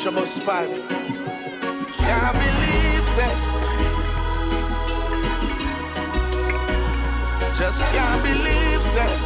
pressure bus pipe. Can't believe it. Just can't believe it.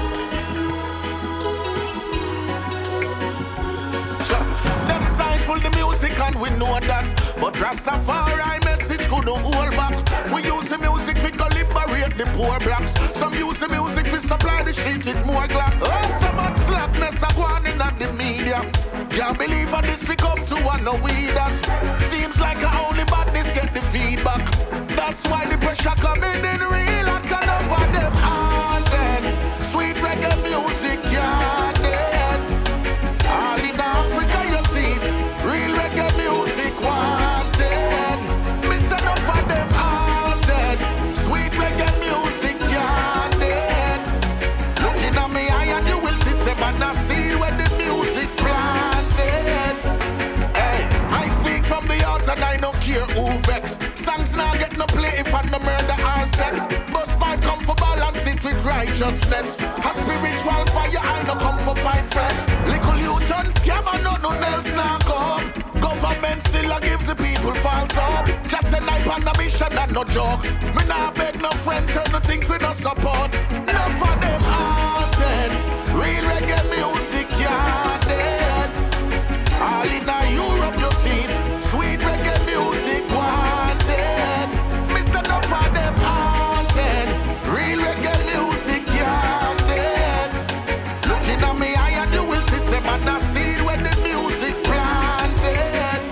Them stifle the music and we know that. But Rastafari message couldn't hold back. We use the music to liberate the poor blacks. Some use the music to supply the street with more glass. Oh, so much slackness are going in at the media. Can't believe how this we come to and no we that. Seems like only badness get the feedback. That's why the pressure coming in real and can offer them haunted. Sweet reggae music, yeah, dead. All in Africa you see it. Real reggae music wanted. Miss enough of them haunted. Sweet reggae music, yeah, dead. Looking at me eye and you will see some and I see where the music planted. Hey, I speak from the heart and I don't care who vex. Songs now get no play if I'm no murder or sex. Bust might come for balance it with righteousness. A spiritual fire I no come for fight fresh. Little youth on scam and nothing else now come. Government still a give the people false up. Just a knife and a mission and no joke. Me nah beg no friends and no things we no support. None for them haunted. Real reggae music, yeah, dead. All in a Europe you see it. Sweet reggae music wanted. Miss enough of them haunted. Real reggae music, yeah, dead. Looking at me eye and you will see some and I see where the music planted.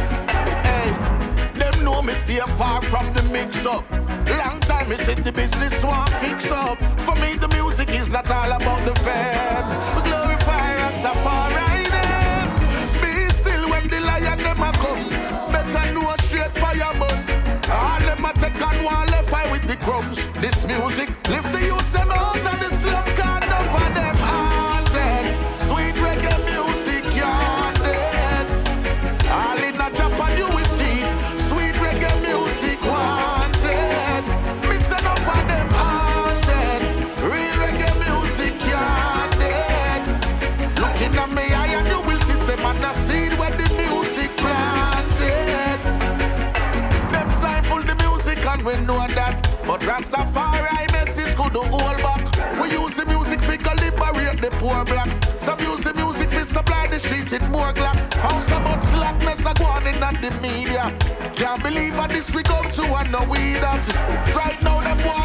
Hey, them know me stay far from the mix up. Long time me said the business won't fix up. For me the music is not all about the fame. We glorify Rastafari-ness. Be still when the lion them a come. Better know straight fire burn. All them a take on one left eye with the crumbs. This music lift the youths them out of the slum. Can't enough of them haunted. Sweet reggae music, yeah, dead. All in a Japan you will see it. Sweet reggae music wanted. Miss enough of them haunted. Real reggae music, yeah, dead. Looking at me eye and you will see some and I see where the music planted. Them stifle the music and we know that. But Rastafari message could do hold back. We use the music to liberate the poor blacks. Some use the music to supply the street with more glass. How so much slackness are going in at the media. Can't believe how this we come to and no we that. Right now them want